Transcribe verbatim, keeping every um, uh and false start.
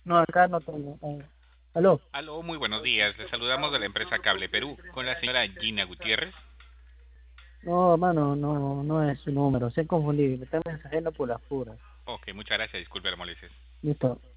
No, acá no tengo. Eh, ¿Aló? Aló, muy buenos días. Le saludamos de la empresa Cable Perú con la señora Gina Gutiérrez. No, hermano, no, no es su número. Se ha confundido. Me está mensajeando por las puras. Ok, muchas gracias. Disculpe la molestia. Listo.